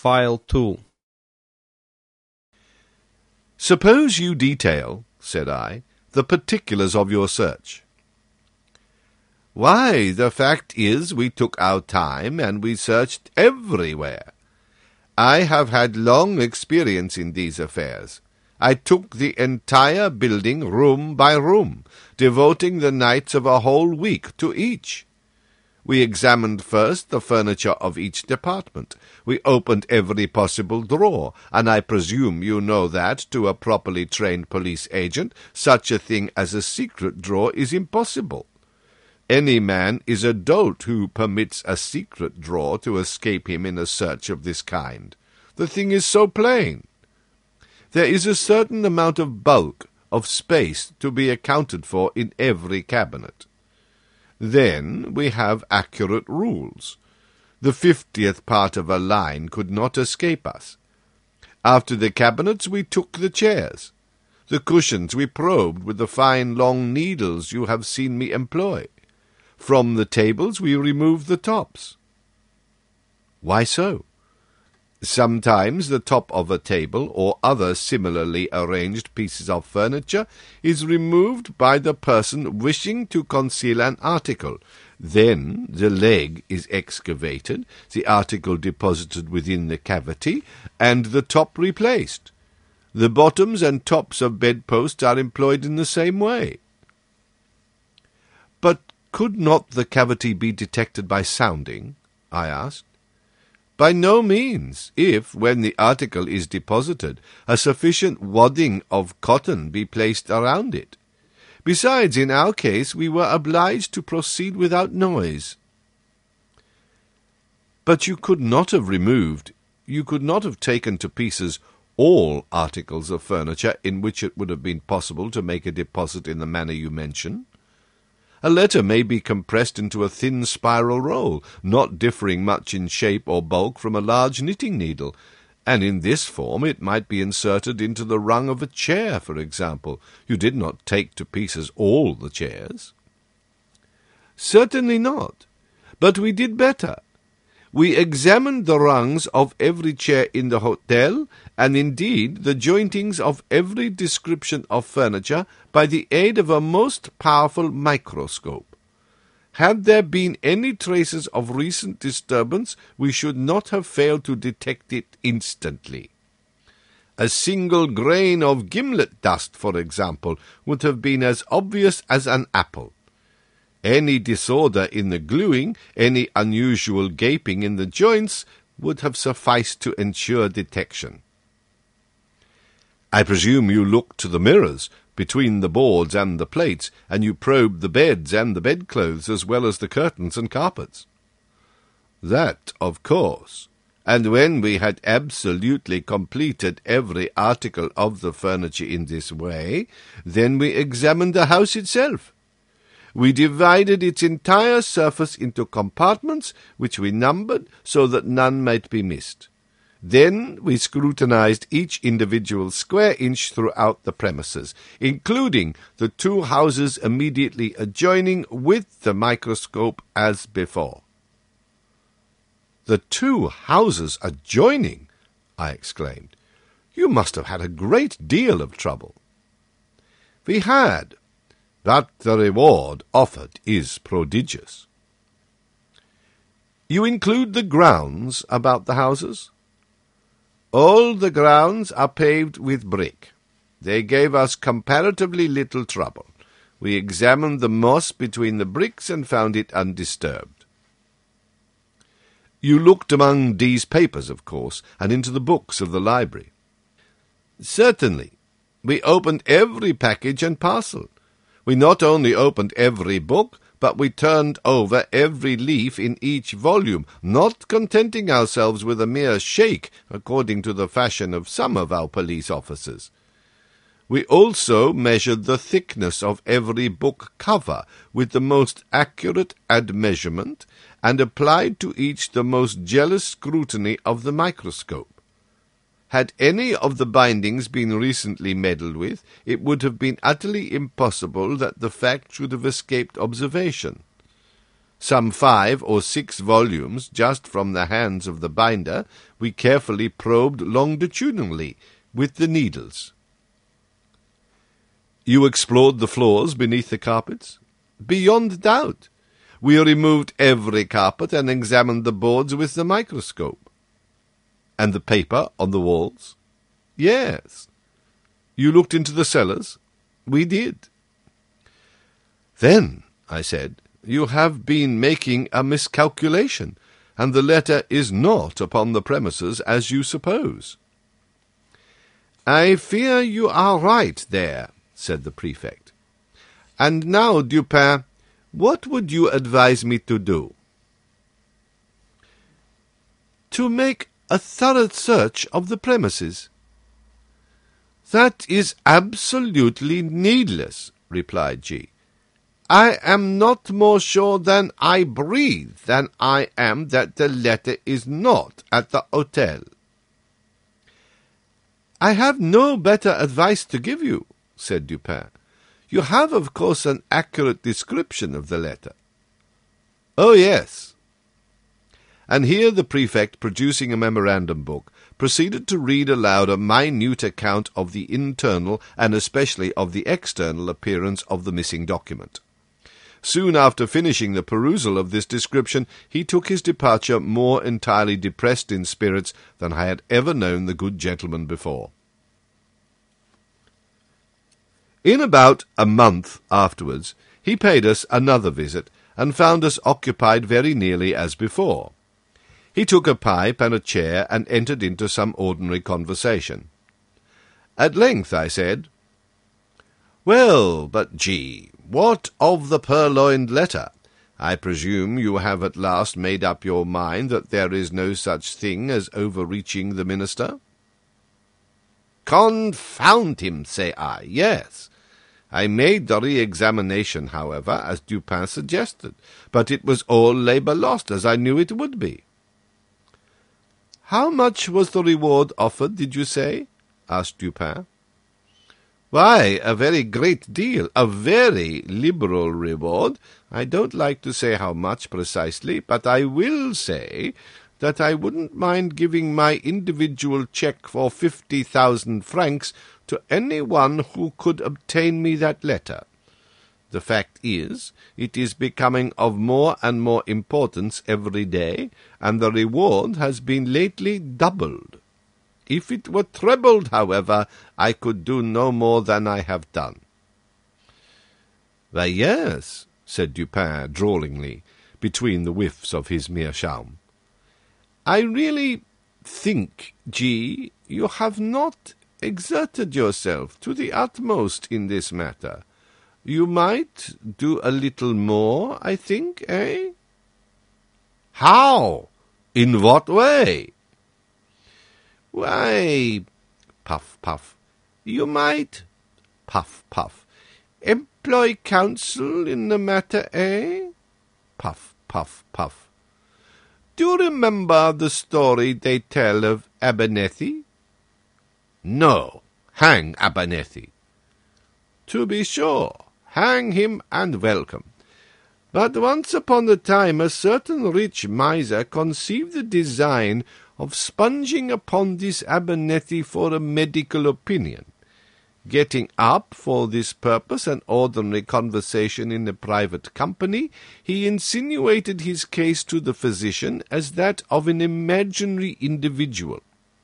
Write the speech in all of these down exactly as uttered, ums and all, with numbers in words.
File two. "Suppose you detail," said I, "the particulars of your search." "Why, the fact is we took our time and we searched everywhere. I have had long experience in these affairs. I took the entire building room by room, devoting the nights of a whole week to each. We examined first the furniture of each department. We opened every possible drawer, and I presume you know that, to a properly trained police agent, such a thing as a secret drawer is impossible. Any man is a dolt who permits a secret drawer to escape him in a search of this kind. The thing is so plain. There is a certain amount of bulk, of space, to be accounted for in every cabinet. Then we have accurate rules. The fiftieth part of a line could not escape us. After the cabinets we took the chairs. The cushions we probed with the fine long needles you have seen me employ. From the tables we removed the tops. Why so? Sometimes the top of a table or other similarly arranged pieces of furniture is removed by the person wishing to conceal an article. Then the leg is excavated, the article deposited within the cavity, and the top replaced. The bottoms and tops of bedposts are employed in the same way. But could not the cavity be detected by sounding? I asked. By no means, if, when the article is deposited, a sufficient wadding of cotton be placed around it. Besides, in our case, we were obliged to proceed without noise. But you could not have removed, you could not have taken to pieces all articles of furniture in which it would have been possible to make a deposit in the manner you mention. A letter may be compressed into a thin spiral roll, not differing much in shape or bulk from a large knitting needle, and in this form it might be inserted into the rung of a chair, for example. You did not take to pieces all the chairs. Certainly not, but we did better. We examined the rungs of every chair in the hotel, and indeed the jointings of every description of furniture, by the aid of a most powerful microscope. Had there been any traces of recent disturbance, we should not have failed to detect it instantly. A single grain of gimlet dust, for example, would have been as obvious as an apple. Any disorder in the gluing, any unusual gaping in the joints, would have sufficed to ensure detection. I presume you looked to the mirrors between the boards and the plates, and you probed the beds and the bedclothes as well as the curtains and carpets. That, of course. And when we had absolutely completed every article of the furniture in this way, then we examined the house itself. We divided its entire surface into compartments, which we numbered so that none might be missed. Then we scrutinized each individual square inch throughout the premises, including the two houses immediately adjoining, with the microscope as before. The two houses adjoining? I exclaimed. You must have had a great deal of trouble. We had, but the reward offered is prodigious. You include the grounds about the houses? All the grounds are paved with brick. They gave us comparatively little trouble. We examined the moss between the bricks and found it undisturbed. You looked among D's papers, of course, and into the books of the library. Certainly. We opened every package and parcel. We not only opened every book, but we turned over every leaf in each volume, not contenting ourselves with a mere shake, according to the fashion of some of our police officers. We also measured the thickness of every book cover with the most accurate admeasurement, and applied to each the most jealous scrutiny of the microscope. Had any of the bindings been recently meddled with, it would have been utterly impossible that the fact should have escaped observation. Some five or six volumes, just from the hands of the binder, we carefully probed longitudinally with the needles. You explored the floors beneath the carpets? Beyond doubt. We removed every carpet and examined the boards with the microscope. And the paper on the walls? Yes. You looked into the cellars? We did. Then, I said, you have been making a miscalculation, and the letter is not upon the premises as you suppose. I fear you are right there, said the prefect. And now, Dupin, what would you advise me to do? To make a thorough search of the premises. That is absolutely needless, replied G. I am not more sure than I breathe than I am that the letter is not at the hotel. I have no better advice to give you, said Dupin. You have, of course, an accurate description of the letter. Oh, yes. And here the prefect, producing a memorandum book, proceeded to read aloud a minute account of the internal and especially of the external appearance of the missing document. Soon after finishing the perusal of this description, he took his departure more entirely depressed in spirits than I had ever known the good gentleman before. In about a month afterwards, he paid us another visit, and found us occupied very nearly as before. He took a pipe and a chair, and entered into some ordinary conversation. At length I said, "Well, but G, what of the purloined letter? I presume you have at last made up your mind that there is no such thing as overreaching the minister?" "Confound him, say I, yes. I made the re-examination, however, as Dupin suggested, but it was all labour lost, as I knew it would be." "How much was the reward offered, did you say?" asked Dupin. "Why, a very great deal, a very liberal reward. I don't like to say how much precisely, but I will say that I wouldn't mind giving my individual cheque for fifty thousand francs to any one who could obtain me that letter. The fact is, it is becoming of more and more importance every day, and the reward has been lately doubled. If it were trebled, however, I could do no more than I have done." "Why, yes," said Dupin drawlingly, between the whiffs of his meerschaum. "I really think, G, you have not exerted yourself to the utmost in this matter. You might do a little more, I think, eh?" "How? In what way?" "Why," puff, puff, "you might," puff, puff, "employ counsel in the matter, eh?" Puff, puff, puff. "Do you remember the story they tell of Abernethy?" "No. Hang Abernethy." "To be sure. Hang him and welcome. But once upon a time a certain rich miser conceived the design of sponging upon this Abernethy for a medical opinion. Getting up for this purpose an ordinary conversation in a private company, he insinuated his case to the physician as that of an imaginary individual.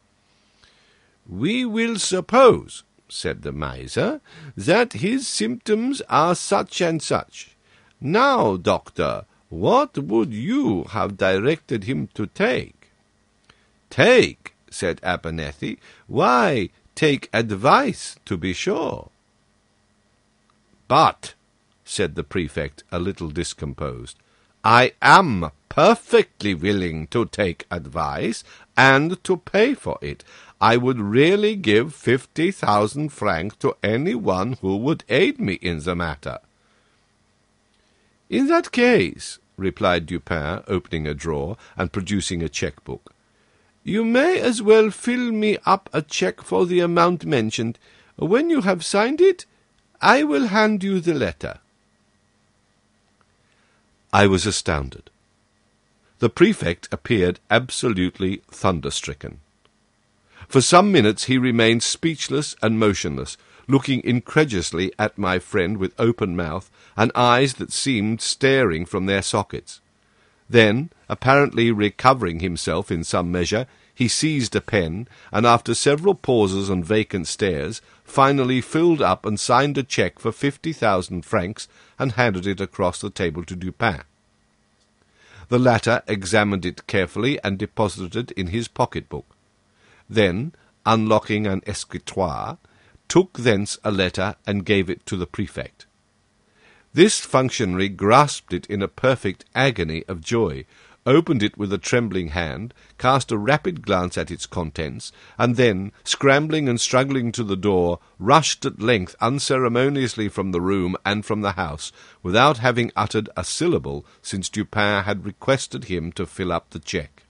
'We will suppose,' said the miser, 'that his symptoms are such and such. Now, doctor, what would you have directed him to take?' 'Take,' said Abernethy, 'why, take advice, to be sure.' 'But,' said the prefect, a little discomposed, 'I am perfectly willing to take advice, and to pay for it. I would really give fifty thousand francs to any one who would aid me in the matter.' 'In that case,' replied Dupin, opening a drawer, and producing a cheque-book, 'you may as well fill me up a cheque for the amount mentioned. When you have signed it, I will hand you the letter.' I was astounded. The prefect appeared absolutely thunderstricken. For some minutes he remained speechless and motionless, looking incredulously at my friend with open mouth and eyes that seemed staring from their sockets. Then, apparently recovering himself in some measure, he seized a pen, and after several pauses and vacant stares, finally filled up and signed a cheque for fifty thousand francs and handed it across the table to Dupin. The latter examined it carefully and deposited it in his pocket-book. Then, unlocking an escritoire, took thence a letter and gave it to the prefect. This functionary grasped it in a perfect agony of joy, opened it with a trembling hand, cast a rapid glance at its contents, and then, scrambling and struggling to the door, rushed at length unceremoniously from the room and from the house, without having uttered a syllable since Dupin had requested him to fill up the cheque.